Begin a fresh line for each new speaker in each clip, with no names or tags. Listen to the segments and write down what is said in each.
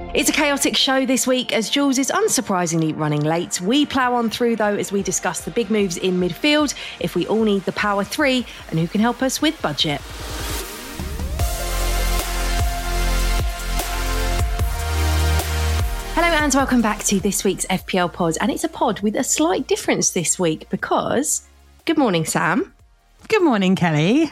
It's a chaotic show this week as Jules is unsurprisingly running late. We plough on through though as we discuss the big moves in midfield, if we all need the power three, and who can help us with budget. Hello and welcome back to this week's FPL pod, and it's a pod with a slight difference this week because, good morning Sam.
Good morning Kelly.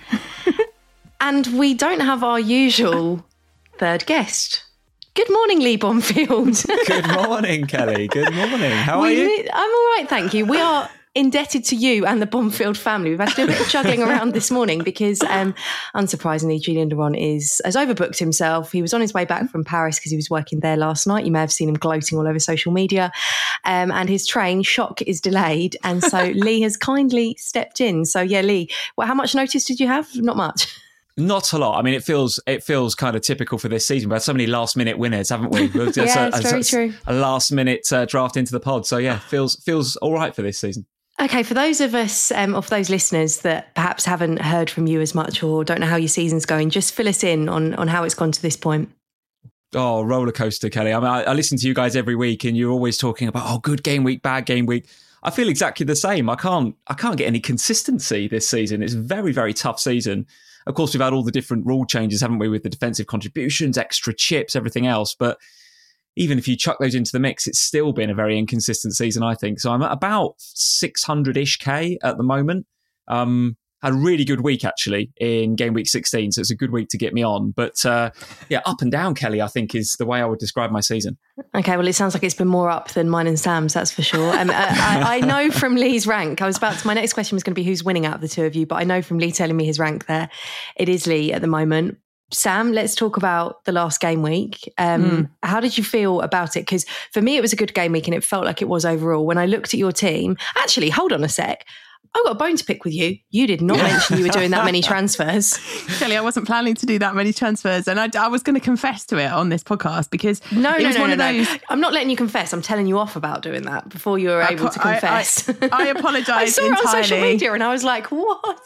And we don't have our usual third guest. Good morning, Lee Bonfield.
Good morning, Kelly. Good morning. How are you?
I'm all right, thank you. We are indebted to you and the Bonfield family. We've had to do a bit of juggling around this morning because, unsurprisingly, Julian Duran has overbooked himself. He was on his way back from Paris because he was working there last night. You may have seen him gloating all over social media. And his train, Shock, is delayed. And so Lee has kindly stepped in. So, yeah, Lee, how much notice did you have? Not much.
Not a lot. I mean, it feels kind of typical for this season. We've had so many last minute winners, haven't we?
Yeah, it's very true.
A last minute draft into the pod. So yeah, feels all right for this season.
Okay, for those of us, of those listeners that perhaps haven't heard from you as much or don't know how your season's going, just fill us in on how it's gone to this point.
Oh, roller coaster, Kelly. I mean, I listen to you guys every week and you're always talking about, good game week, bad game week. I feel exactly the same. I can't get any consistency this season. It's a very, very tough season. Of course, we've had all the different rule changes, haven't we, with the defensive contributions, extra chips, everything else. But even if you chuck those into the mix, it's still been a very inconsistent season, I think. So I'm at about 600-ish K at the moment. Had a really good week, actually, in game week 16. So it's a good week to get me on. But yeah, up and down, Kelly, I think is the way I would describe my season.
Okay, well, it sounds like it's been more up than mine and Sam's, that's for sure. I know from Lee's rank, my next question was going to be who's winning out of the two of you, but I know from Lee telling me his rank there, it is Lee at the moment. Sam, let's talk about the last game week. How did you feel about it? Because for me, it was a good game week and it felt like it was overall. When I looked at your team, actually, hold on a sec. I've got a bone to pick with you. You did not mention you were doing that many transfers.
Kelly, I wasn't planning to do that many transfers. And I was going to confess to it on this podcast because
No. I'm not letting you confess. I'm telling you off about doing that before you were able to confess.
I apologise entirely.
I saw it on social media and I was like, what?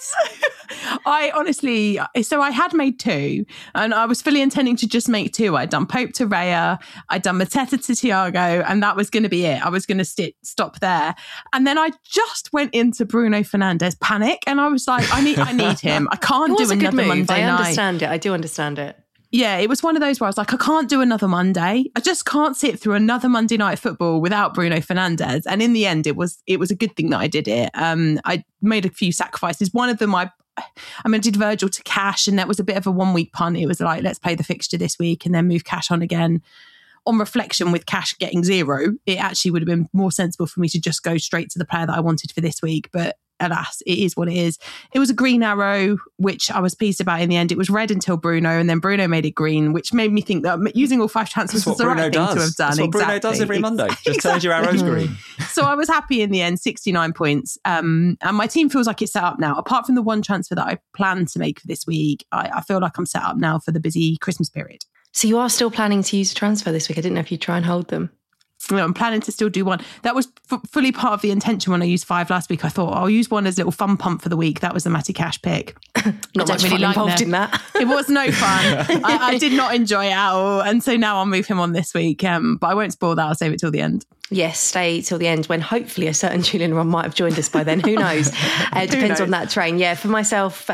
I honestly, so I had made two and I was fully intending to just make two. I'd done Pope to Raya, I'd done Mateta to Thiago, and that was going to be it. I was going to stop there. And then I just went into Bruno Fernandes panic and I was like, I need him. I can't do another Monday night.
I do understand it.
Yeah, it was one of those where I was like, I can't do another Monday. I just can't sit through another Monday night football without Bruno Fernandes. And in the end, it was a good thing that I did it. I made a few sacrifices. One of them, I did Virgil to Cash, and that was a bit of a 1 week punt. It was like, let's play the fixture this week and then move Cash on again. On reflection, with Cash getting 0, it actually would have been more sensible for me to just go straight to the player that I wanted for this week. But alas, it is what it is. It was a green arrow, which I was pleased about in the end. It was red until Bruno, and then Bruno made it green, which made me think that using all 5 transfers was the right thing to have done.
That's what Bruno does every Monday. Just turns your arrows green.
So I was happy in the end, 69 points. And my team feels like it's set up now. Apart from the one transfer that I planned to make for this week, I feel like I'm set up now for the busy Christmas period.
So you are still planning to use a transfer this week? I didn't know if you'd try and hold them.
No, I'm planning to still do one. That was fully part of the intention when I used 5 last week. I thought I'll use one as a little fun pump for the week. That was the Matty Cash pick.
Not much fun involved in that.
It was no fun. I did not enjoy it at all. And so now I'll move him on this week. But I won't spoil that. I'll save it till the end.
Yes, stay till the end when hopefully a certain Julian Ron might have joined us by then. Who knows? It depends on that train. Yeah, for myself,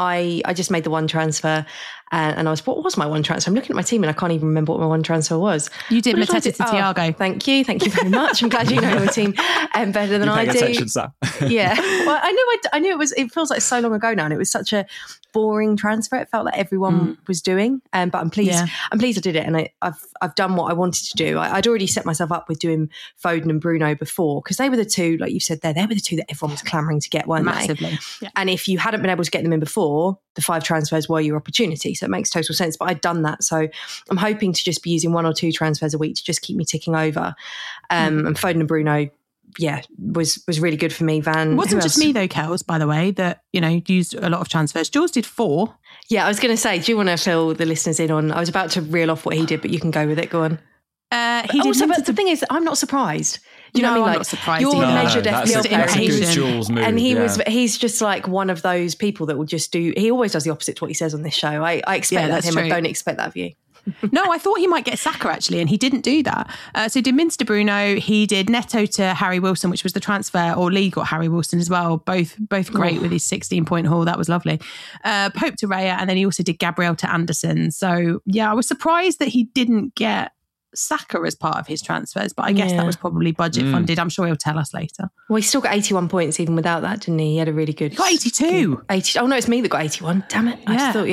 I just made the one transfer. And what was my one transfer? I'm looking at my team and I can't even remember what my one transfer was.
You did Mateta to Thiago.
Thank you very much. I'm glad you know your team better than I do.
Attention, Sam.
Yeah, well, I knew it was. It feels like so long ago now, and it was such a boring transfer. It felt like everyone was doing, but I'm pleased. Yeah. I'm pleased I did it, and I've done what I wanted to do. I'd already set myself up with doing Foden and Bruno before because they were the two, like you said there, they were the two that everyone was clamouring to get, weren't
Massively.
they?
Yeah.
And if you hadn't been able to get them in before, the 5 transfers were your opportunity. So it makes total sense. But I'd done that. So I'm hoping to just be using 1 or 2 transfers a week to just keep me ticking over. And Foden and Bruno, yeah, was really good for me. Van.
It wasn't just me though, Kels, by the way, that, used a lot of transfers. Jules did 4.
Yeah, I was going to say, do you want to fill the listeners in on, I was about to reel off what he did, but you can go with it. Go on.
He did
but the thing is, I'm not surprised. Do you know what I mean?
I'm not surprised.
You're measured FPL player.
That's a good Jules move.
And he's just like one of those people that will just do, he always does the opposite to what he says on this show. I expect that of him. True. I don't expect that of you.
No, I thought he might get Saka actually, and he didn't do that. So he did Minster Bruno, he did Neto to Harry Wilson, which was the transfer, or Lee got Harry Wilson as well. Both great with his 16-point haul. That was lovely. Pope to Raya, and then he also did Gabriel to Anderson. So yeah, I was surprised that he didn't get Saka as part of his transfers, but I guess that was probably budget funded. I'm sure he'll tell us later.
Well, he still got 81 points even without that, didn't he? He had a really good...
He got 82.
80. Oh no, it's me that got 81. Damn it. I just thought,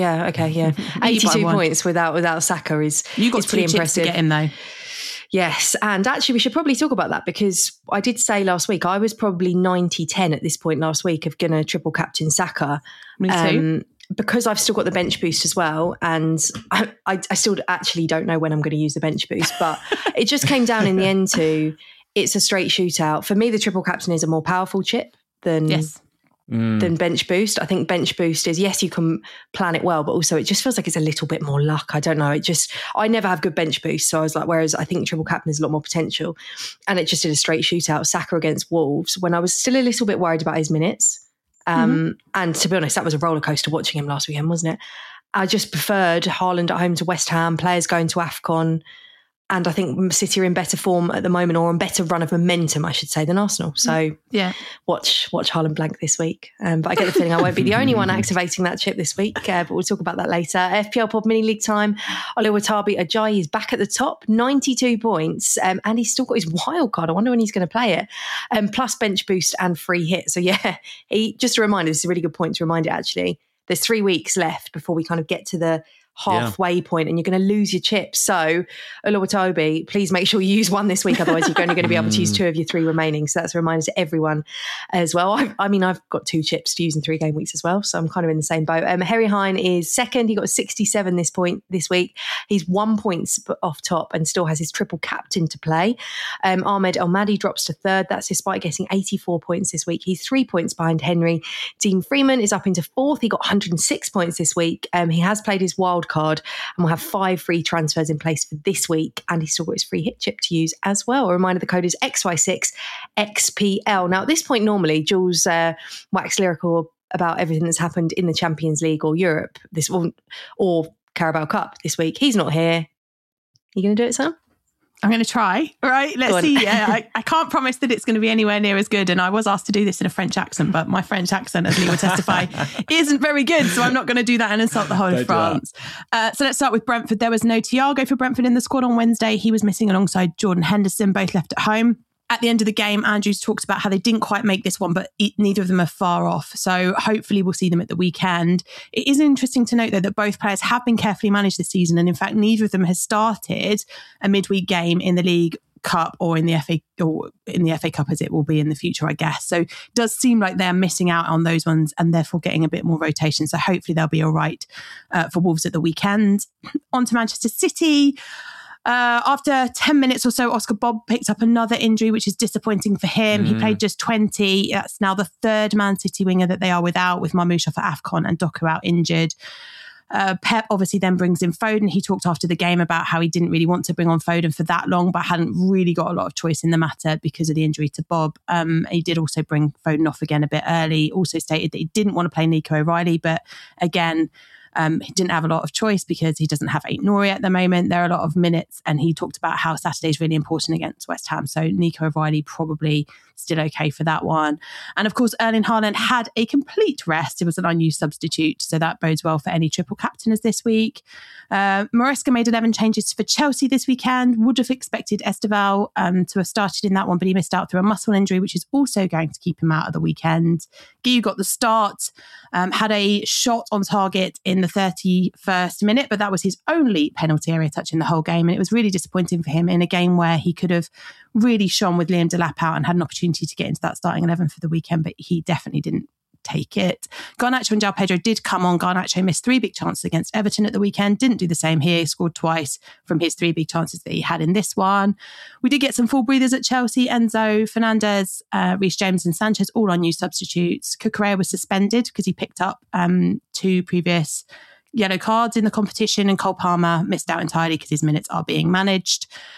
82 points without Saka is
You got
pretty
two
impressive.
To get him though.
Yes, and actually we should probably talk about that, because I did say last week I was probably 90-10 at this point last week of going to triple captain Saka.
Me too.
Because I've still got the bench boost as well, and I still actually don't know when I'm going to use the bench boost, but it just came down in the end to it's a straight shootout. For me, the triple captain is a more powerful chip than bench boost. I think bench boost is, yes, you can plan it well, but also it just feels like it's a little bit more luck. I don't know. I never have good bench boost. So I was like, whereas I think triple captain is a lot more potential, and it just did a straight shootout. Saka against Wolves, when I was still a little bit worried about his minutes. And to be honest, that was a roller coaster watching him last weekend, wasn't it? I just preferred Haaland at home to West Ham, players going to AFCON. And I think City are in better form at the moment, or on better run of momentum, I should say, than Arsenal. So watch Haaland blank this week. But I get the feeling I won't be the only one activating that chip this week. But we'll talk about that later. FPL Pod Mini League time. Oluwatobi Ajayi is back at the top, 92 points. And he's still got his wild card. I wonder when he's going to play it. Plus bench boost and free hit. So just a reminder, this is a really good point to remind it actually. There's 3 weeks left before we kind of get to the halfway point, and you're going to lose your chips. So Oluwatobi, please make sure you use one this week, otherwise you're only going to be able to use 2 of your 3 remaining. So that's a reminder to everyone as well. I've got 2 chips to use in 3 game weeks as well, so I'm kind of in the same boat. Harry Hine is second. He got 67 this week. He's 1 point off top and still has his triple captain to play. Ahmed Elmadi drops to third. That's despite getting 84 points this week. He's 3 points behind Henry. Dean Freeman is up into fourth. He got 106 points this week. He has played his wild card and will have 5 free transfers in place for this week, and he's still got his free hit chip to use as well. A reminder, the code is XY6XPL. Now at this point normally Jules wax lyrical about everything that's happened in the Champions League or Europe or Carabao Cup this week. He's not here. You going to do it, Sam?
I'm going to try. All right, let's see. Yeah, I can't promise that it's going to be anywhere near as good. And I was asked to do this in a French accent, but my French accent, as Lee will testify, isn't very good. So I'm not going to do that and insult the whole of France. So let's start with Brentford. There was no Thiago for Brentford in the squad on Wednesday. He was missing alongside Jordan Henderson, both left at home. At the end of the game, Andrews talks about how they didn't quite make this one, but neither of them are far off. So hopefully we'll see them at the weekend. It is interesting to note, though, that both players have been carefully managed this season. And in fact, neither of them has started a midweek game in the League Cup or in the FA Cup, as it will be in the future, I guess. So it does seem like they're missing out on those ones and therefore getting a bit more rotation. So hopefully they'll be all right for Wolves at the weekend. On to Manchester City. After 10 minutes or so, Oscar Bob picked up another injury, which is disappointing for him. He played just 20. That's now the third Man City winger that they are without, with Marmoush for AFCON and Doku out injured. Pep obviously then brings in Foden. He talked after the game about how he didn't really want to bring on Foden for that long, but hadn't really got a lot of choice in the matter because of the injury to Bob. He did also bring Foden off again a bit early. Also stated that he didn't want to play Nico O'Reilly, but again, he didn't have a lot of choice because he doesn't have Aït-Nouri at the moment. There are a lot of minutes, and he talked about how Saturday is really important against West Ham. So Nico O'Reilly probably still okay for that one. And of course, Erling Haaland had a complete rest. It was an unused substitute, so that bodes well for any triple captainers this week. Maresca made 11 changes for Chelsea this weekend. Would have expected Esteval to have started in that one, but he missed out through a muscle injury, which is also going to keep him out of the weekend. Guiu got the start, had a shot on target in the 31st minute, but that was his only penalty area touch in the whole game. And it was really disappointing for him in a game where he could have really shone with Liam Delap out and had an opportunity to get into that starting 11 for the weekend, but he definitely didn't take it. Garnacho and João Pedro did come on. Garnacho missed 3 big chances against Everton at the weekend. Didn't do the same here. He scored twice from his 3 big chances that he had in this one. We did get some full breathers at Chelsea. Enzo, Fernandes, Reece James and Sanchez all on new substitutes. Cucurella was suspended because he picked up 2 previous yellow cards in the competition, and Cole Palmer missed out entirely because his minutes are being managed.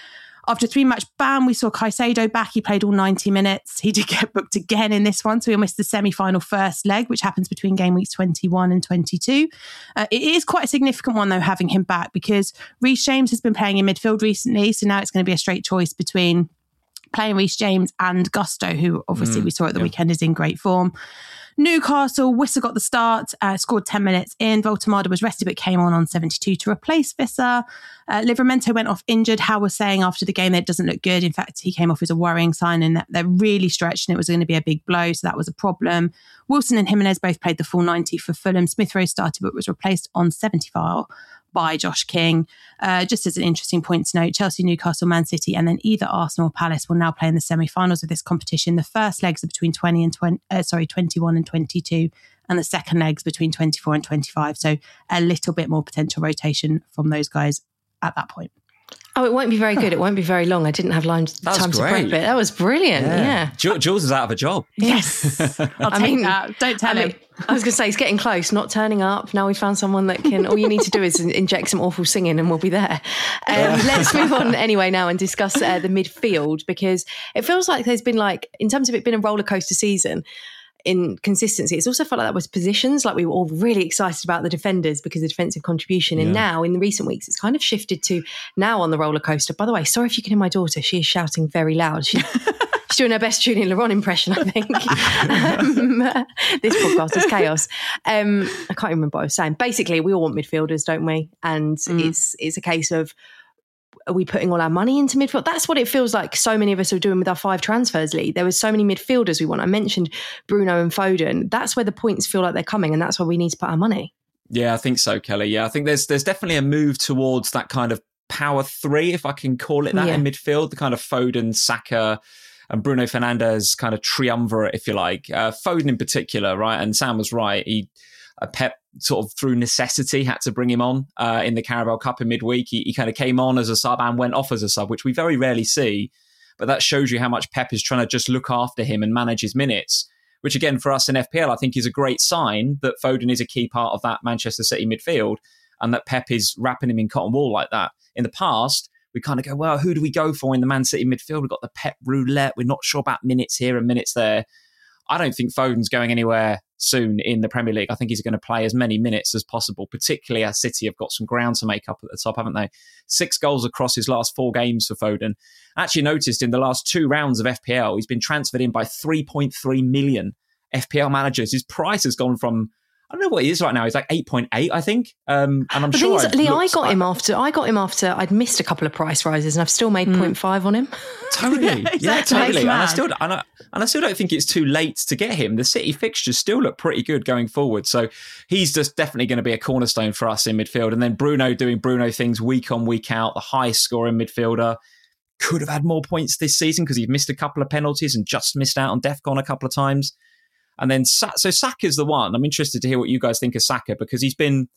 After 3 match ban, we saw Caicedo back. He played all 90 minutes. He did get booked again in this one, so he'll miss the semi-final first leg, which happens between game weeks 21 and 22. It is quite a significant one, though, having him back, because Reece James has been playing in midfield recently, so now it's going to be a straight choice between playing Reece James and Gusto, who obviously we saw at the weekend is in great form. Newcastle, Wissa got the start, scored 10 minutes in. Voltemada was rested but came on 72 to replace Wissa. Livramento went off injured. Howe was saying after the game that it doesn't look good. In fact, he came off as a worrying sign and that they're really stretched and it was going to be a big blow, so that was a problem. Wilson and Jimenez both played the full 90 for Fulham. Smith Rowe started but was replaced on 75 by Josh King. Just as an interesting point to note, Chelsea, Newcastle, Man City, and then either Arsenal or Palace will now play in the semi-finals of this competition. The first legs are between 21 and 22, and the second legs between 24 and 25. So a little bit more potential rotation from those guys at that point.
Oh, it won't be very good. It won't be very long. I didn't have time to prep it. That was brilliant. Yeah.
Jules is out of a job.
Yes. I'll take that. Don't tell him.
I was going to say, he's getting close, not turning up. Now we found someone that can, all you need to do is inject some awful singing and we'll be there. Let's move on anyway now and discuss the midfield, because it feels like there's been in terms of it being a roller coaster season, in consistency, it's also felt like that was positions. Like we were all really excited about the defenders because of the defensive contribution. And now in the recent weeks, it's kind of shifted to now on the roller coaster. By the way, sorry if you can hear my daughter. She is shouting very loud. She's doing her best Julian Laurent impression, I think. This podcast is chaos. I can't remember what I was saying. Basically, we all want midfielders, don't we? And it's a case of, are we putting all our money into midfield? That's what it feels like so many of us are doing with our 5 transfers league. There was so many midfielders we want. I mentioned Bruno and Foden. That's where the points feel like they're coming, and that's where we need to put our money. Yeah,
I think so, Kelly. Yeah, I think there's definitely a move towards that kind of power 3, if I can call it that, in midfield. The kind of Foden, Saka, and Bruno Fernandes kind of triumvirate, if you like. Foden in particular, right? And Sam was right. Pep sort of through necessity had to bring him on in the Carabao Cup in midweek. He kind of came on as a sub and went off as a sub, which we very rarely see. But that shows you how much Pep is trying to just look after him and manage his minutes, which again, for us in FPL, I think is a great sign that Foden is a key part of that Manchester City midfield and that Pep is wrapping him in cotton wool like that. In the past, we kind of go, well, who do we go for in the Man City midfield? We've got the Pep roulette. We're not sure about minutes here and minutes there. I don't think Foden's going anywhere soon in the Premier League. I think he's going to play as many minutes as possible, particularly as City have got some ground to make up at the top, haven't they? 6 goals across his last 4 games for Foden. I actually noticed in the last 2 rounds of FPL, he's been transferred in by 3.3 million FPL managers. His price has gone from, I don't know what he is right now. He's like 8.8, I think. And I'm sure.
Lee, I got him after I'd missed a couple of price rises, and I've still made 0.5 on him.
Totally, yeah, totally. And I still don't think it's too late to get him. The City fixtures still look pretty good going forward, so he's just definitely going to be a cornerstone for us in midfield. And then Bruno doing Bruno things week on, week out, the highest scoring midfielder. Could have had more points this season because he's missed a couple of penalties and just missed out on DEFCON a couple of times. And then, so Saka's the one. I'm interested to hear what you guys think of Saka, because he's been,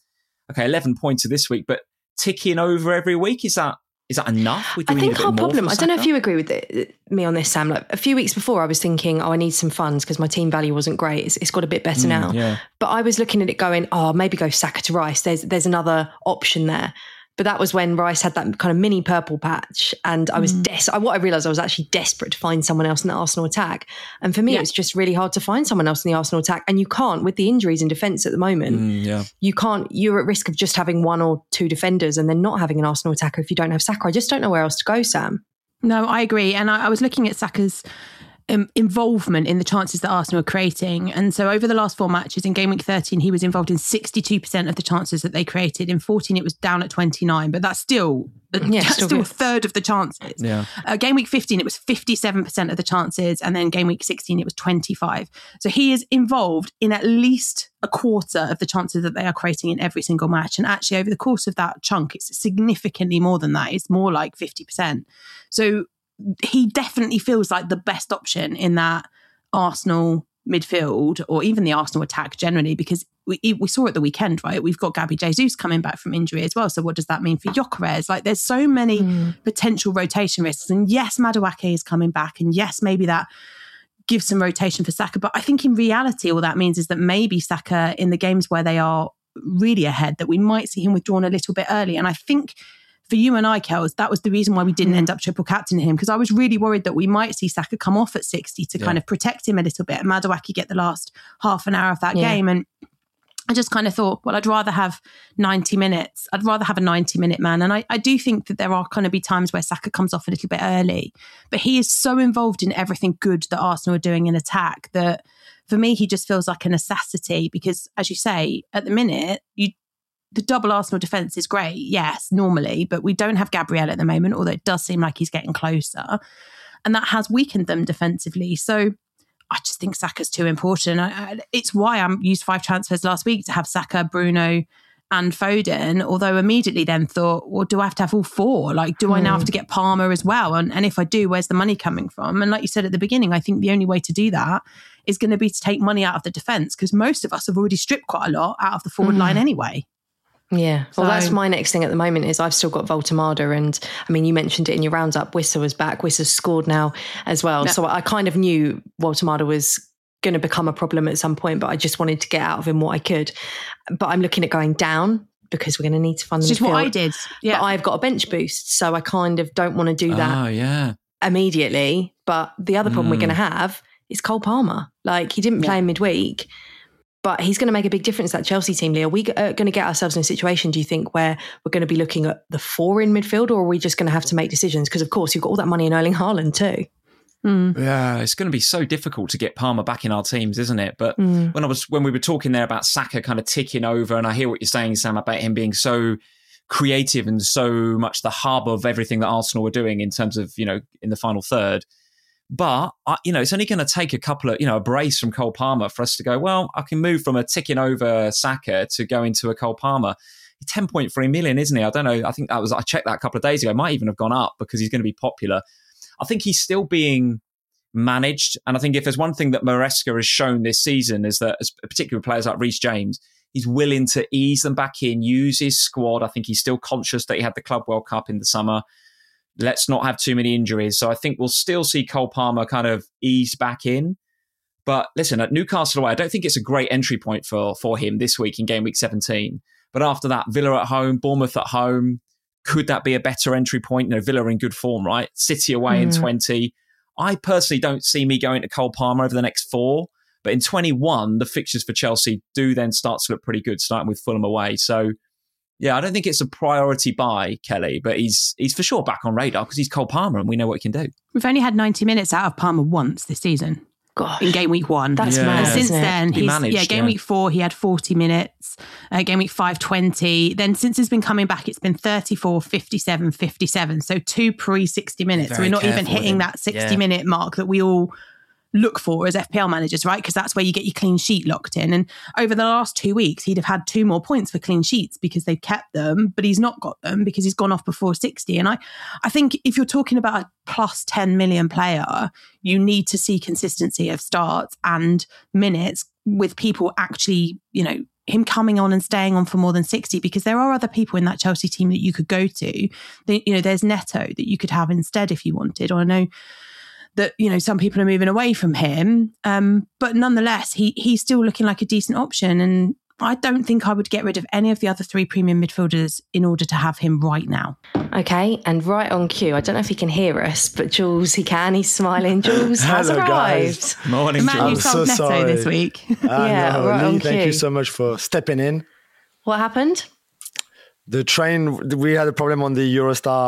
11 points this week, but ticking over every week. Is that enough?
I think our problem, I don't know if you agree with me on this, Sam. Like a few weeks before, I was thinking, I need some funds because my team value wasn't great. It's got a bit better now. Yeah. But I was looking at it going, maybe go Saka to Rice. There's another option there. But that was when Rice had that kind of mini purple patch, and I was what I realised, I was actually desperate to find someone else in the Arsenal attack. And for me, it was just really hard to find someone else in the Arsenal attack. And you can't, with the injuries in defence at the moment, you can't. You're at risk of just having 1 or 2 defenders and then not having an Arsenal attacker if you don't have Saka. I just don't know where else to go, Sam.
No, I agree. And I was looking at Saka's involvement in the chances that Arsenal are creating. And so over the last 4 matches, in game week 13, he was involved in 62% of the chances that they created. In 14, it was down at 29, but that's still a third of the chances. Yeah. Game week 15, it was 57% of the chances. And then game week 16, it was 25. So he is involved in at least a quarter of the chances that they are creating in every single match. And actually over the course of that chunk, it's significantly more than that. It's more like 50%. So he definitely feels like the best option in that Arsenal midfield, or even the Arsenal attack generally, because we saw at the weekend, right? We've got Gabby Jesus coming back from injury as well. So what does that mean for Gyökeres? Like there's so many potential rotation risks. And yes, Madueke is coming back. And yes, maybe that gives some rotation for Saka. But I think in reality, all that means is that maybe Saka, in the games where they are really ahead, that we might see him withdrawn a little bit early. And I think for you and I, Kels, that was the reason why we didn't end up triple captaining him, because I was really worried that we might see Saka come off at 60 to kind of protect him a little bit and Madueke get the last half an hour of that game. And I just kind of thought, well, I'd rather have 90 minutes. I'd rather have a 90-minute man. And I do think that there are going to be times where Saka comes off a little bit early, but he is so involved in everything good that Arsenal are doing in attack that for me, he just feels like a necessity because, as you say, at the minute, the double Arsenal defence is great, yes, normally, but we don't have Gabriel at the moment, although it does seem like he's getting closer. And that has weakened them defensively. So I just think Saka's too important. It's why I used 5 transfers last week to have Saka, Bruno and Foden, although immediately then thought, well, do I have to have all 4? Like, do I now have to get Palmer as well? And if I do, where's the money coming from? And like you said at the beginning, I think the only way to do that is going to be to take money out of the defence because most of us have already stripped quite a lot out of the forward line anyway.
Yeah, well, that's my next thing at the moment is I've still got Voltemada, and I mean, you mentioned it in your roundup. Wissa was back. Wissa's scored now as well. Yeah. So I kind of knew Voltemada was going to become a problem at some point, but I just wanted to get out of him what I could. But I'm looking at going down because we're going to need to fund the midfield.
Which is what I did. Yeah.
But I've got a bench boost, so I kind of don't want to do that immediately. But the other problem we're going to have is Cole Palmer. Like, he didn't play in midweek. But he's going to make a big difference, that Chelsea team, Lee. Are we going to get ourselves in a situation, do you think, where we're going to be looking at the 4 in midfield, or are we just going to have to make decisions? Because, of course, you've got all that money in Erling Haaland too.
Yeah, it's going to be so difficult to get Palmer back in our teams, isn't it? But when we were talking there about Saka kind of ticking over, and I hear what you're saying, Sam, about him being so creative and so much the hub of everything that Arsenal were doing in terms of, in the final third. But, it's only going to take a couple of, a brace from Cole Palmer for us to go, well, I can move from a ticking over Saka to go into a Cole Palmer. 10.3 million, isn't he? I don't know. I think I checked that a couple of days ago. It might even have gone up because he's going to be popular. I think he's still being managed. And I think if there's one thing that Maresca has shown this season is that, as particular players like Reece James, he's willing to ease them back in, use his squad. I think he's still conscious that he had the Club World Cup in the summer. Let's not have too many injuries. So I think we'll still see Cole Palmer kind of ease back in. But listen, at Newcastle away, I don't think it's a great entry point for him this week in game week 17. But after that, Villa at home, Bournemouth at home, could that be a better entry point? Villa are in good form, right? City away in 20. I personally don't see me going to Cole Palmer over the next 4. But in 21, the fixtures for Chelsea do then start to look pretty good, starting with Fulham away. So yeah, I don't think it's a priority buy, Kelly, but he's for sure back on radar because he's Cole Palmer and we know what he can do.
We've only had 90 minutes out of Palmer once this season.
Gosh.
In game week 1.
That's mad.
And since then, game week 4, he had 40 minutes. Game week 5, 20. Then since he's been coming back, it's been 34, 57, 57. So 2 pre-60 minutes. So we're not even hitting that 60-minute mark that we all look for as FPL managers, right? Because that's where you get your clean sheet locked in. And over the last 2 weeks, he'd have had 2 more points for clean sheets because they've kept them, but he's not got them because he's gone off before 60. And I think if you're talking about a plus 10 million player, you need to see consistency of starts and minutes with people actually, him coming on and staying on for more than 60, because there are other people in that Chelsea team that you could go to. There's Neto that you could have instead if you wanted, or I know that, some people are moving away from him. But nonetheless, he's still looking like a decent option. And I don't think I would get rid of any of the other 3 premium midfielders in order to have him right now.
Okay, and right on cue, I don't know if he can hear us, but Jules, he can. He's smiling. Jules has arrived.
Guys.
Morning,
Jules.
I'm
so Neto sorry. This week.
Right on cue.
Thank you so much for stepping in.
What happened?
The train, we had a problem on the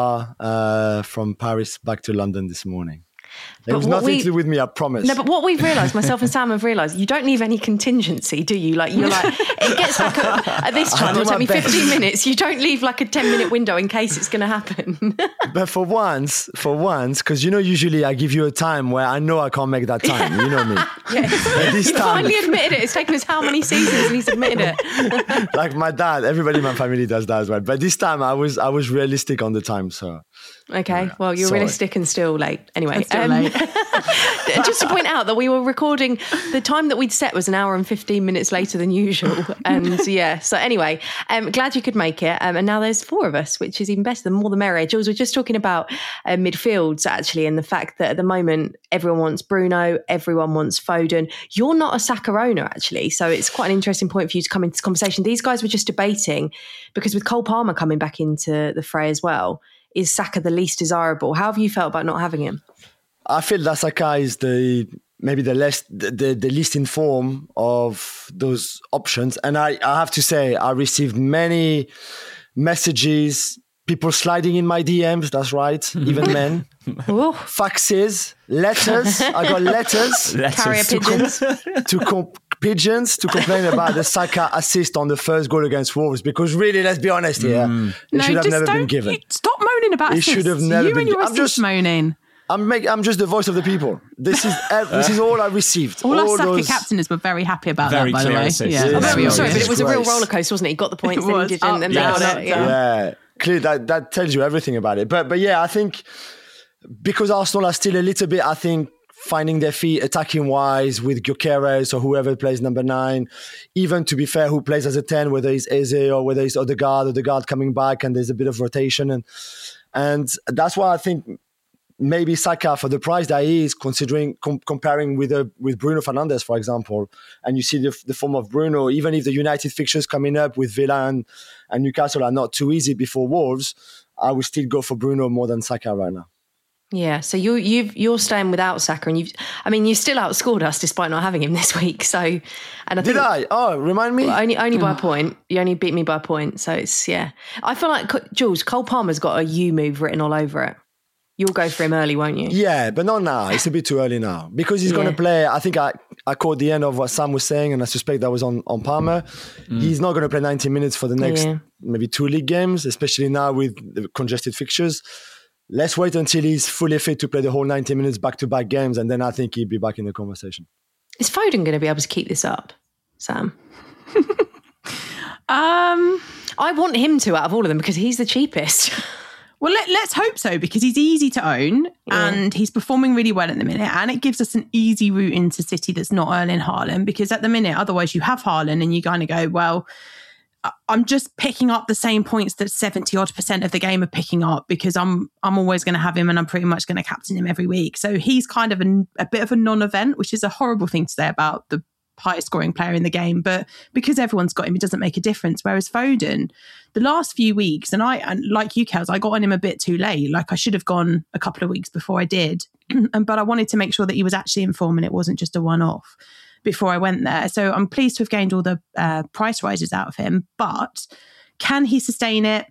Eurostar from Paris back to London this morning. It was nothing to do with me, I promise.
No, but what we've realised, myself and Sam have realised, you don't leave any contingency, do you? Like, it gets back at this time, it'll take me 15 minutes. You don't leave like a 10-minute window in case it's going to happen.
But for once, because usually I give you a time where I know I can't make that time. You know me.
Yes. He finally admitted it. It's taken us how many seasons and he's admitted it.
Like my dad, everybody in my family does that as well. But this time I was realistic on the time, so.
Okay, well, you're realistic and still late. Anyway.
late.
Just to point out that we were recording, the time that we'd set was an hour and 15 minutes later than usual. And so anyway, glad you could make it. And now there's 4 of us, which is even better. The more the merrier. Jules, we're just talking about midfields actually, and the fact that at the moment everyone wants Bruno, everyone wants Foden. You're not a Saka owner actually, so it's quite an interesting point for you to come into this conversation. These guys were just debating because with Cole Palmer coming back into the fray as well, is Saka the least desirable? How have you felt about not having him?
I feel that Saka is maybe the least informed of those options. And I have to say, I received many messages, people sliding in my DMs, that's right, even men. Faxes, letters. I got letters.
Carrier
pigeons to complain about the Saka assist on the first goal against Wolves, because really, let's be honest here, it should have never been given.
Stop moaning about
it. Should have never been given.
I'm just moaning.
I'm just the voice of the people. This is all I received.
All our Saka captainers were very happy about that, by the way.
Sorry, but it was a real roller coaster, wasn't it? He got the points, then he didn't, and got it.
Yeah, clearly that tells you everything about it. But yeah, I think because Arsenal are still a little bit, I think, finding their feet attacking wise with Gyökeres or whoever plays number 9, even to be fair, who plays as a 10, whether it's Eze or whether it's Odegaard coming back, and there's a bit of rotation, and that's why I think maybe Saka, for the price that he is, considering comparing with Bruno Fernandes, for example, and you see the form of Bruno, even if the United fixtures coming up with Villa and Newcastle are not too easy before Wolves, I would still go for Bruno more than Saka right now.
Yeah, so you're staying without Saka, and you still outscored us despite not having him this week. So, and I think,
did I? Oh, remind me.
Well, only by a point. You only beat me by a point. So it's I feel like Jules, Cole Palmer's got a U move written all over it. You'll go for him early, won't you?
Yeah, but not now. It's a bit too early now because he's going to play. I think I caught the end of what Sam was saying, and I suspect that was on Palmer. He's not going to play 90 minutes for the next maybe 2 league games, especially now with the congested fixtures. Let's wait until he's fully fit to play the whole 90 minutes back-to-back games, and then I think he'll be back in the conversation.
Is Foden going to be able to keep this up, Sam?
I
want him to out of all of them because he's the cheapest.
Well, let's hope so, because he's easy to own and he's performing really well at the minute, and it gives us an easy route into City that's not Erling Haaland, because at the minute, otherwise you have Haaland and you kind of go, well, I'm just picking up the same points that 70% of the game are picking up because I'm always going to have him and I'm pretty much going to captain him every week. So he's kind of a bit of a non-event, which is a horrible thing to say about the highest scoring player in the game. But because everyone's got him, it doesn't make a difference. Whereas Foden, the last few weeks, and like you, Kels, I got on him a bit too late. Like I should have gone a couple of weeks before I did. But I wanted to make sure that he was actually in form and it wasn't just a one-off before I went there. So I'm pleased to have gained all the price rises out of him. But can he sustain it?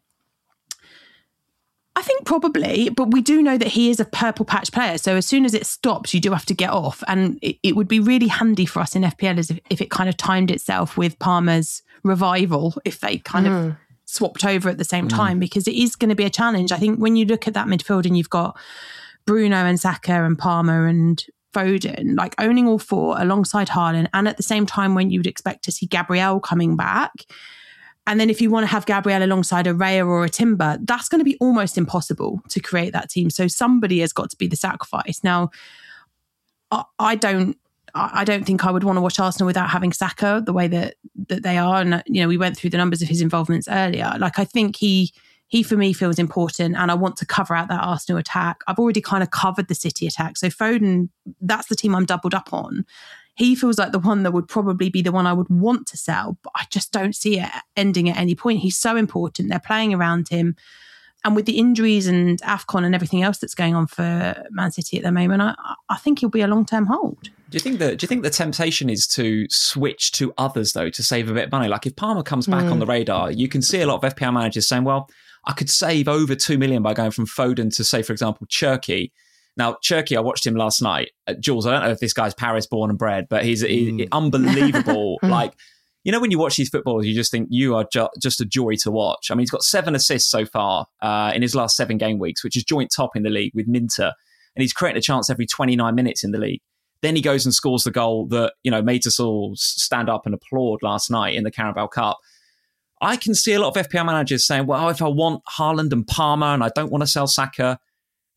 I think probably, but we do know that he is a purple patch player. So as soon as it stops, you do have to get off. And it would be really handy for us in FPL if it kind of timed itself with Palmer's revival, if they kind of swapped over at the same time, because it is going to be a challenge. I think when you look at that midfield and you've got Bruno and Saka and Palmer and Foden, like owning all 4 alongside Haaland, and at the same time when you would expect to see Gabriel coming back. And then if you want to have Gabriel alongside a Raya or a Timber, that's going to be almost impossible to create that team. So somebody has got to be the sacrifice. Now, I don't think I would want to watch Arsenal without having Saka the way that they are. And, you know, we went through the numbers of his involvements earlier. Like, I think he for me feels important, and I want to cover out that Arsenal attack. I've already kind of covered the City attack. So Foden, that's the team I'm doubled up on. He feels like the one that would probably be the one I would want to sell, but I just don't see it ending at any point. He's so important. They're playing around him. And with the injuries and AFCON and everything else that's going on for Man City at the moment, I think he'll be a long-term hold.
Do you think the temptation is to switch to others, though, to save a bit of money? Like if Palmer comes back on the radar, you can see a lot of FPL managers saying, well, I could save over 2 million by going from Foden to, say, for example, Cherki. Now, Cherki, I watched him last night. Jules, I don't know if this guy's Paris born and bred, but he's unbelievable. Like, you know, when you watch these footballers, you just think you are just a joy to watch. I mean, he's got 7 assists so far in his last 7 game weeks, which is joint top in the league with Minter. And he's creating a chance every 29 minutes in the league. Then he goes and scores the goal that, you know, made us all stand up and applaud last night in the Carabao Cup. I can see a lot of FPL managers saying, well, if I want Haaland and Palmer and I don't want to sell Saka,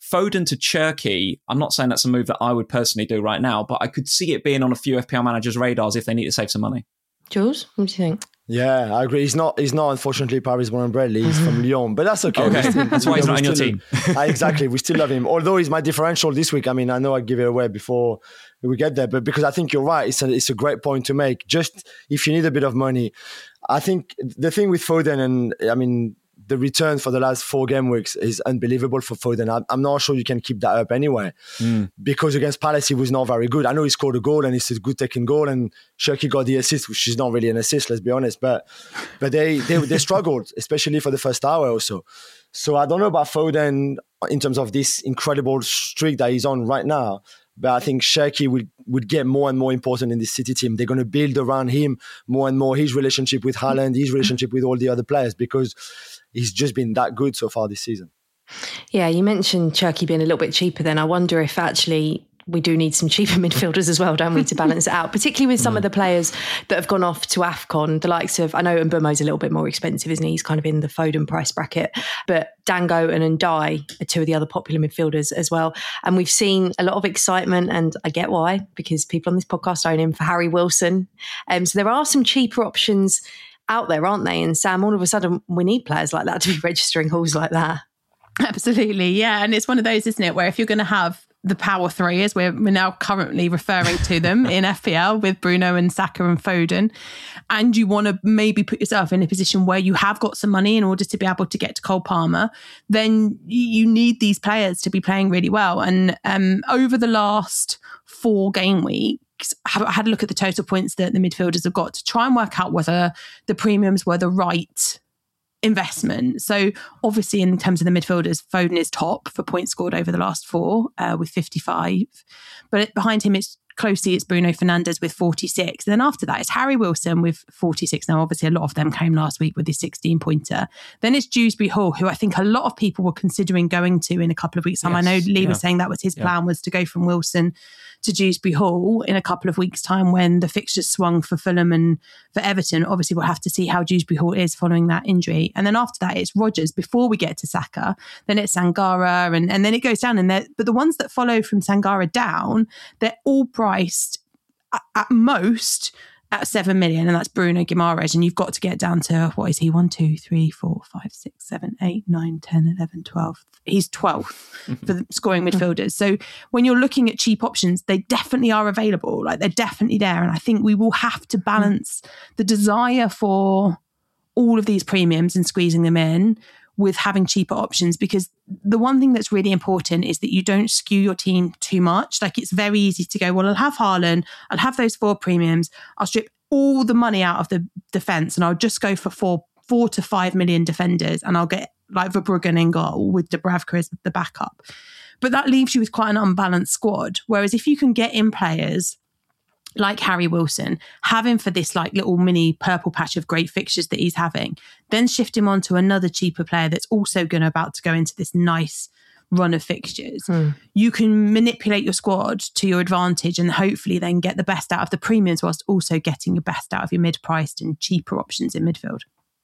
Foden to Cherki, I'm not saying that's a move that I would personally do right now, but I could see it being on a few FPL managers' radars if they need to save some money.
Jules, what do you think?
Yeah, I agree. He's not unfortunately Paris-born and Bradley. He's from Lyon, but that's okay.
That's why he's not on your team.
Exactly. We still love him. Although he's my differential this week. I mean, I know I give it away before we get there, but because I think you're right, it's a great point to make. Just if you need a bit of money, I think the thing with Foden, and I mean, the return for the last 4 game weeks is unbelievable for Foden. I'm not sure you can keep that up anyway, because against Palace he was not very good. I know he scored a goal and it's a good taking goal, and Cherki got the assist, which is not really an assist, let's be honest. But they struggled, especially for the first hour or so. So I don't know about Foden in terms of this incredible streak that he's on right now. But I think Cherki would get more and more important in this City team. They're going to build around him more and more, his relationship with Haaland, his relationship with all the other players, because he's just been that good so far this season.
Yeah, you mentioned Cherki being a little bit cheaper then. I wonder if actually we do need some cheaper midfielders as well, don't we, to balance it out, particularly with some of the players that have gone off to AFCON, the likes of, I know Mbeumo's a little bit more expensive, isn't he? He's kind of in the Foden price bracket, but Dango and Ndiaye are 2 of the other popular midfielders as well. And we've seen a lot of excitement, and I get why, because people on this podcast own him, for Harry Wilson. So there are some cheaper options out there, aren't they? And Sam, all of a sudden we need players like that to be registering halls like that.
Absolutely, yeah. And it's one of those, isn't it, where if you're going to have the power 3, as we're now currently referring to them in FPL, with Bruno and Saka and Foden, and you want to maybe put yourself in a position where you have got some money in order to be able to get to Cole Palmer, then you need these players to be playing really well. And over the last 4 game weeks, I had a look at the total points that the midfielders have got to try and work out whether the premiums were the right investment. So obviously in terms of the midfielders, Foden is top for points scored over the last 4 with 55. But behind him it's Bruno Fernandes with 46. Then after that it's Harry Wilson with 46. Now obviously a lot of them came last week with his 16-pointer. Then it's Dewsbury Hall, who I think a lot of people were considering going to in a couple of weeks' time. Yes, I know Lee was saying that was his plan, was to go from Wilson to Dewsbury Hall in a couple of weeks' time when the fixtures swung for Fulham and for Everton. Obviously, we'll have to see how Dewsbury Hall is following that injury. And then after that, it's Rodgers before we get to Saka. Then it's Sangara, and then it goes down. But the ones that follow from Sangara down, they're all priced at most at 7 million, and that's Bruno Guimaraes. And you've got to get down to, what is he? 1, 2, 3, 4, 5, 6, 7, 8, 9, 10, 11, 12. He's 12th for the scoring midfielders. So when you're looking at cheap options, they definitely are available. Like, they're definitely there. And I think we will have to balance the desire for all of these premiums and squeezing them in with having cheaper options, because the one thing that's really important is that you don't skew your team too much. Like, it's very easy to go, well, I'll have Haaland, I'll have those 4 premiums, I'll strip all the money out of the defence and I'll just go for 4 to 5 million defenders, and I'll get like Verbruggen in goal with Dubravka as the backup. But that leaves you with quite an unbalanced squad. Whereas if you can get in players like Harry Wilson, have him for this like little mini purple patch of great fixtures that he's having, then shift him on to another cheaper player that's also about to go into this nice run of fixtures. You can manipulate your squad to your advantage and hopefully then get the best out of the premiums whilst also getting your best out of your mid-priced and cheaper options in midfield.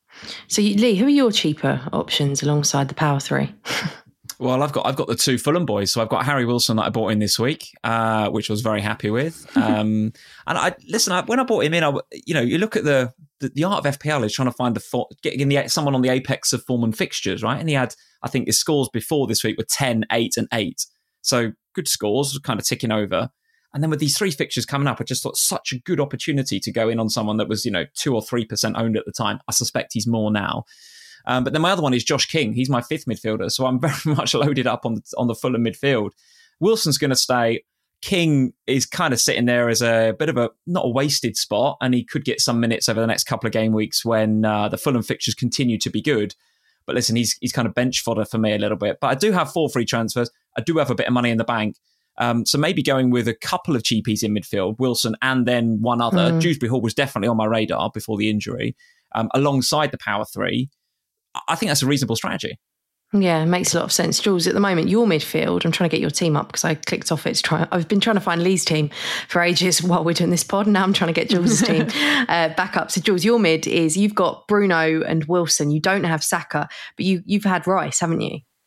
So Lee, who are your cheaper options alongside the power 3?
Well, I've got the 2 Fulham boys. So I've got Harry Wilson that I bought in this week, which I was very happy with. And when I bought him in, you look at the art of FPL is trying to find getting someone on the apex of form and fixtures, right? And he had, I think, his scores before this week were 10, 8, and 8. So good scores, kind of ticking over. And then with these 3 fixtures coming up, I just thought such a good opportunity to go in on someone that was, 2 or 3% owned at the time. I suspect he's more now. But then my other one is Josh King. He's my 5th midfielder. So I'm very much loaded up on the Fulham midfield. Wilson's going to stay. King is kind of sitting there as a bit of not a wasted spot. And he could get some minutes over the next couple of game weeks when the Fulham fixtures continue to be good. But listen, he's kind of bench fodder for me a little bit. But I do have 4 free transfers. I do have a bit of money in the bank. So maybe going with a couple of cheapies in midfield, Wilson and then one other. Dewsbury Hall was definitely on my radar before the injury, alongside the power 3. I think that's a reasonable strategy.
Yeah, it makes a lot of sense. Jules, at the moment, your midfield, I'm trying to get your team up because I clicked off it. I've been trying to find Lee's team for ages while we're doing this pod, and now I'm trying to get Jules' team back up. So Jules, your mid is, you've got Bruno and Wilson. You don't have Saka, but you've had Rice, haven't you?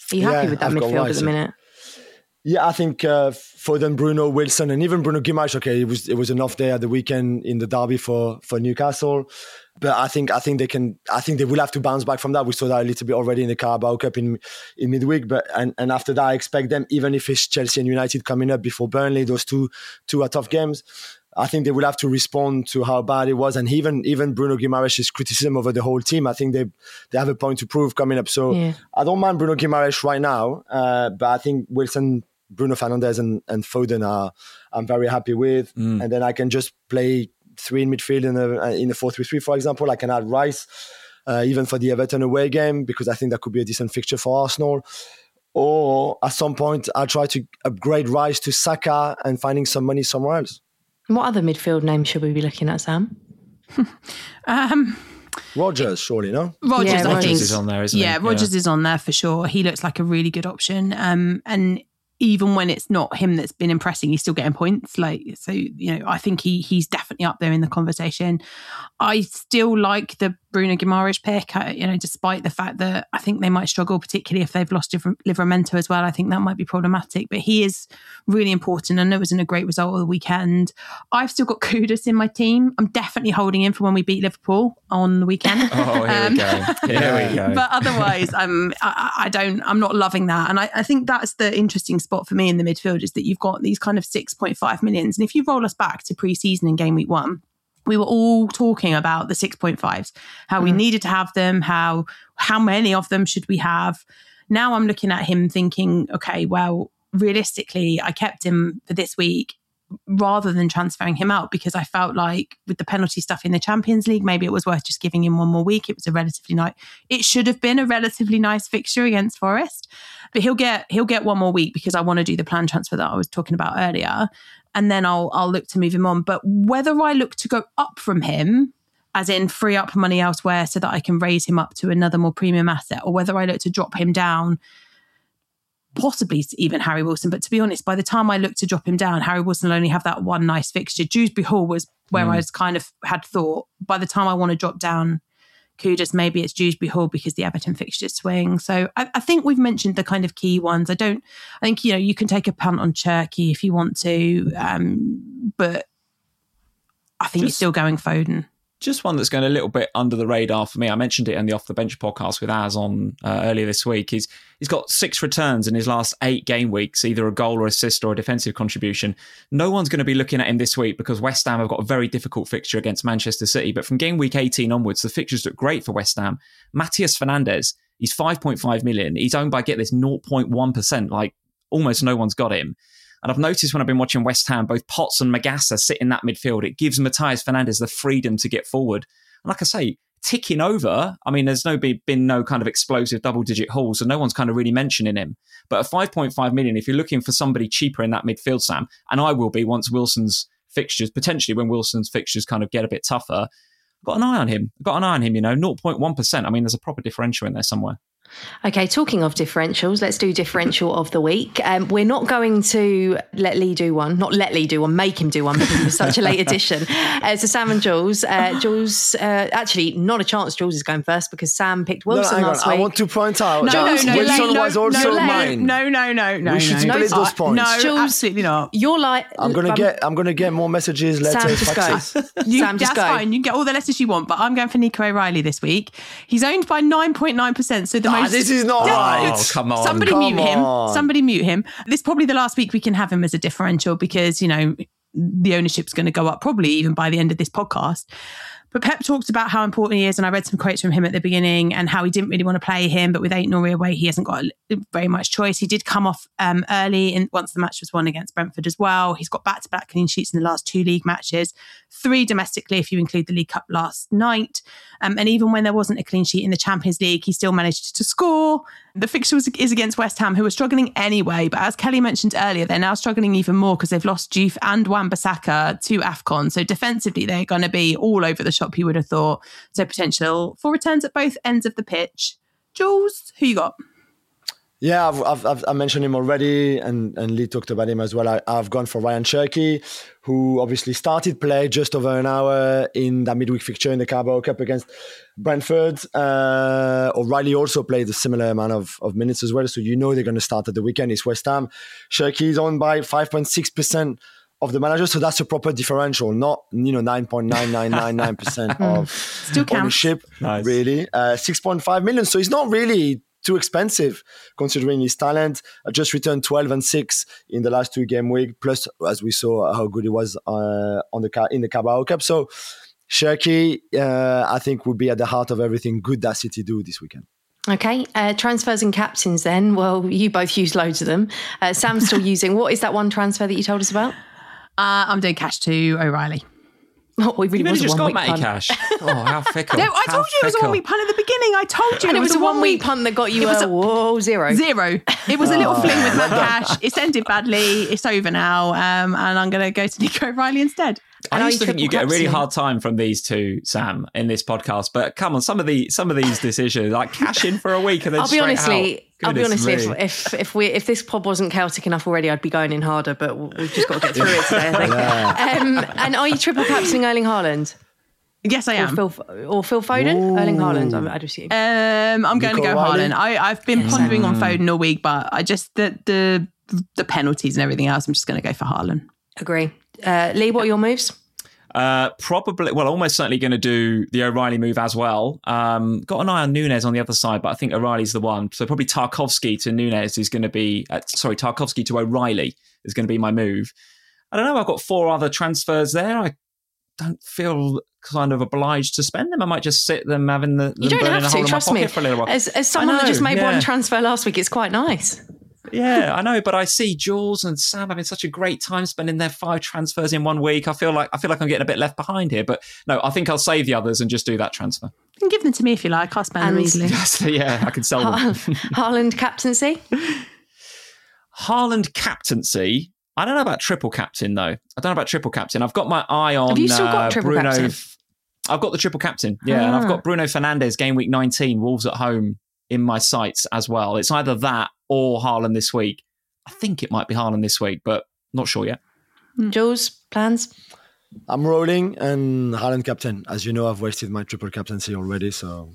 Are you happy with that
I've got
midfield at
Rice.
the minute?
Yeah, I think Foden, Bruno, Wilson, and even Bruno Guimaraes. Okay, it was an off day at the weekend in the derby for Newcastle, but I think they can. I think they will have to bounce back from that. We saw that a little bit already in the Carabao Cup in midweek. But and after that, I expect them, even if it's Chelsea and United coming up before Burnley, those two are tough games. I think they will have to respond to how bad it was, and even Bruno Guimaraes' criticism over the whole team. I think they have a point to prove coming up. So I don't mind Bruno Guimaraes right now, but I think Wilson, Bruno Fernandes and Foden I'm very happy with, and then I can just play 3 in midfield in a 4-3-3, for example. I can add Rice even for the Everton away game, because I think that could be a decent fixture for Arsenal. Or at some point I'll try to upgrade Rice to Saka and finding some money somewhere else.
What other midfield names should we be looking at, Sam?
Rodgers, surely, no?
Rodgers,
Yeah,
I think.
Rodgers is on there, isn't he?
Yeah, Rodgers is on there for sure. He looks like a really good option. And even when it's not him that's been impressing, he's still getting points. So, I think he's definitely up there in the conversation. I still like the Bruno Guimaraes pick, despite the fact that I think they might struggle, particularly if they've lost Livramento as well. I think that might be problematic, but he is really important. I know it wasn't a great result of the weekend. I've still got Kudus in my team. I'm definitely holding him for when we beat Liverpool on the weekend.
Oh, here we go. Here we go.
But otherwise, I'm not loving that. And I think that's the interesting spot for me in the midfield, is that you've got these kind of 6.5 millions. And if you roll us back to pre-season in game week 1, we were all talking about the 6.5s, how we needed to have them, how many of them should we have. Now I'm looking at him thinking, okay, well, realistically, I kept him for this week rather than transferring him out, because I felt like with the penalty stuff in the Champions League, maybe it was worth just giving him one more week. It should have been a relatively nice fixture against Forest, but he'll get one more week because I want to do the planned transfer that I was talking about earlier. And then I'll look to move him on. But whether I look to go up from him, as in free up money elsewhere so that I can raise him up to another more premium asset, or whether I look to drop him down, possibly even Harry Wilson. But to be honest, by the time I look to drop him down, Harry Wilson will only have that one nice fixture. Dewsbury Hall was where I was kind of had thought. By the time I want to drop down Kudus, maybe it's Dewsbury Hall because the Everton fixtures swing. So I think we've mentioned the kind of key ones. I think, you can take a punt on Cherki if you want to, but I think it's still going Foden.
Just one that's going a little bit under the radar for me. I mentioned it in the Off the Bench podcast with Az on earlier this week. He's got 6 returns in his last 8 game weeks, either a goal or assist or a defensive contribution. No one's going to be looking at him this week because West Ham have got a very difficult fixture against Manchester City. But from game week 18 onwards, the fixtures look great for West Ham. Matías Fernandes, he's 5.5 million. He's owned by, get this, 0.1%. Like almost no one's got him. And I've noticed when I've been watching West Ham, both Potts and Magassa sit in that midfield. It gives Matías Fernandes the freedom to get forward. And like I say, ticking over, I mean, there's been no kind of explosive double-digit hauls, so no one's kind of really mentioning him. But at 5.5 million, if you're looking for somebody cheaper in that midfield, Sam, and I will be once Wilson's fixtures, potentially when Wilson's fixtures kind of get a bit tougher, I've got an eye on him. 0.1%. I mean, there's a proper differential in there somewhere.
Okay, talking of differentials, let's do differential of the week. We're not going to let Lee do one, make him do one because he was such a late addition. So Sam and Jules. Jules, actually, not a chance Jules is going first because Sam picked Wilson last week.
I want to point out
Wilson
was also mine.
No.
We should split those points.
No,
Jules,
absolutely not.
You're like...
I'm gonna get more messages, letters,
Sam, just
faxes.
Sam, just
that's
go.
fine. You can get all the letters you want, but I'm going for Nico O'Reilly this week. He's owned by 9.9%, so the most...
This is not right.
Oh, come on.
Somebody mute him. This is probably the last week we can have him as a differential because, the ownership's going to go up probably even by the end of this podcast. But Pep talked about how important he is, and I read some quotes from him at the beginning and how he didn't really want to play him, but with Aït-Nouri away, he hasn't got very much choice. He did come off early once the match was won against Brentford as well. He's got back-to-back clean sheets in the last 2 league matches, 3 domestically if you include the League Cup last night. And even when there wasn't a clean sheet in the Champions League, he still managed to score. The fixture is against West Ham, who are struggling anyway. But as Kelly mentioned earlier, they're now struggling even more because they've lost Diouf and Wan-Bissaka to AFCON. So defensively, they're going to be all over the shop, you would have thought. So potential for returns at both ends of the pitch. Jules, who you got?
Yeah, I mentioned him already, and Lee talked about him as well. I've gone for Ryan Cherki, who obviously started play just over an hour in that midweek fixture in the Carabao Cup against Brentford. O'Reilly also played a similar amount of minutes as well, so you know they're going to start at the weekend. It's West Ham. Cherki is owned by 5.6% of the manager, so that's a proper differential, not 9.9999% of
Still counts.
ownership.
Nice.
Really, 6.5 million. So it's not really too expensive considering his talent. I just returned 12 and 6 in the last 2 game week. Plus, as we saw, how good he was in the Carabao Cup. So Cherki, I think, will be at the heart of everything good that City do this weekend.
Okay, transfers and captains then. Well, you both use loads of them. Sam's still using. What is that one transfer that you told us about?
I'm doing Cash to O'Reilly.
Oh, we really
You've
was
only just
a
got
1 week
Matty
punt.
Cash. Oh, how fickle.
No, I told you it was a 1 week punt at the beginning. I told you.
And it was a 1 week punt that got you zero.
Zero. It was a little fling with Matt Cash. It's ended badly. It's over now. And I'm going to go to Nico O'Reilly instead.
I used to think you get a really
triple
hard time from these two, Sam, in this podcast. But come on, some of these decisions, like cash in for a week and then
I'll be honest,
Goodness me.
if this pod wasn't chaotic enough already, I'd be going in harder. But we've just got to get through it today, I think. And are you triple captaining Erling Haaland?
Yes, I am.
Or Phil Foden?
Ooh.
Erling Haaland, I'd assume.
I'm going to go
O'Reilly?
Haaland. I've been pondering on Foden all week, but I just the penalties and everything else, I'm just going to go for Haaland.
Agree. Lee, what are your moves?
Probably, well, almost certainly going to do the O'Reilly move as well. Got an eye on Nunes on the other side, but I think O'Reilly's the one. So probably Tarkowski to Nunes is going to be, Tarkowski to O'Reilly is going to be my move. I don't know, I've got 4 other transfers there. I don't feel kind of obliged to spend them. I might just sit them having them
You don't
burning
have
a hole
to,
in my
trust me.
pocket for a little while.
As someone that just made one transfer last week, it's quite nice.
Yeah, I know, but I see Jules and Sam having such a great time spending their 5 transfers in 1 week. I feel like I'm getting a bit left behind here, but no, I think I'll save the others and just do that transfer.
You can give them to me if you like. I'll spend them easily.
Yeah, I can sell them.
Haaland captaincy?
Haaland captaincy. I don't know about triple captain though. I've got my eye on.
Have you still got triple
Bruno.
captain?
I've got the triple captain. Yeah, and I've got Bruno Fernandes game week 19, Wolves at home in my sights as well. It's either that or Haaland this week. I think it might be Haaland this week, but not sure yet.
Jules, plans?
I'm rolling and Haaland captain. As you know, I've wasted my triple captaincy already, so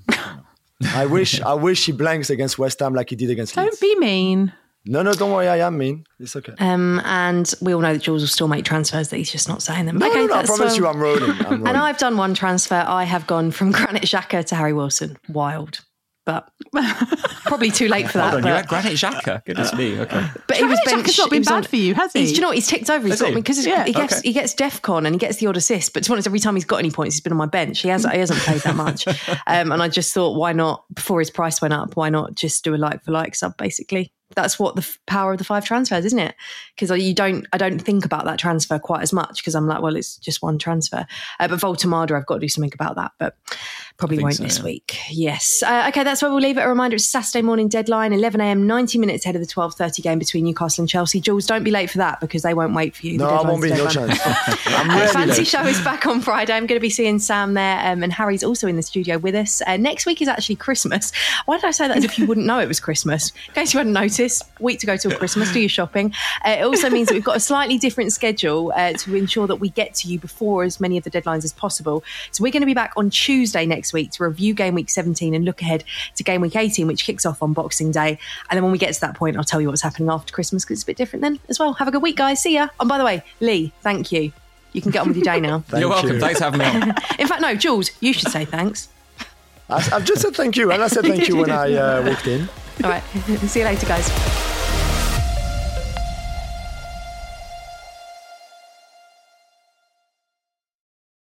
I wish he blanks against West Ham like he did against Leeds.
Don't be mean.
No, don't worry, I am mean. It's okay.
And we all know that Jules will still make transfers, that he's just not saying them.
No,
Okay,
I promise you I'm rolling.
And I've done one transfer. I have gone from Granit Xhaka to Harry Wilson. Wild. But probably too late for that.
Hold on, you had Granit Xhaka? Goodness me, okay.
But he was benched.
It's not been bad for you, has he?
Do you know what? He's ticked over. He's
Has
got
he?
me because he gets DEFCON and he gets the odd assist. But to be honest, every time he's got any points, he's been on my bench. He hasn't played that much. And I just thought, why not, before his price went up, why not just do a like for like sub, basically? That's what the power of the 5 transfers, isn't it? Because I don't think about that transfer quite as much because I'm like, well, it's just one transfer. But Voltemada, I've got to do something about that, but probably won't this week. Yes. Okay, that's where we'll leave it. A reminder, it's Saturday morning deadline, 11 a.m, 90 minutes ahead of the 12:30 game between Newcastle and Chelsea. Jules, don't be late for that because they won't wait for you.
No, I won't be, no chance.
Fancy Show is back on Friday. I'm going to be seeing Sam there and Harry's also in the studio with us. Next week is actually Christmas. Why did I say that as if you wouldn't know it was Christmas? In case you hadn't noticed, week to go till Christmas, do your shopping. It also means that we've got a slightly different schedule to ensure that we get to you before as many of the deadlines as possible. So we're going to be back on Tuesday next week to review game week 17 and look ahead to game week 18, which kicks off on Boxing Day. And then when we get to that point, I'll tell you what's happening after Christmas because it's a bit different then as well. Have a good week, guys. See ya. And by the way, Lee, thank you. You can get on with your day now.
You're welcome. Thanks for having me on.
In fact, no, Jules, you should say thanks.
I've just said thank you, and I said thank you when I walked in.
All right. See you later, guys.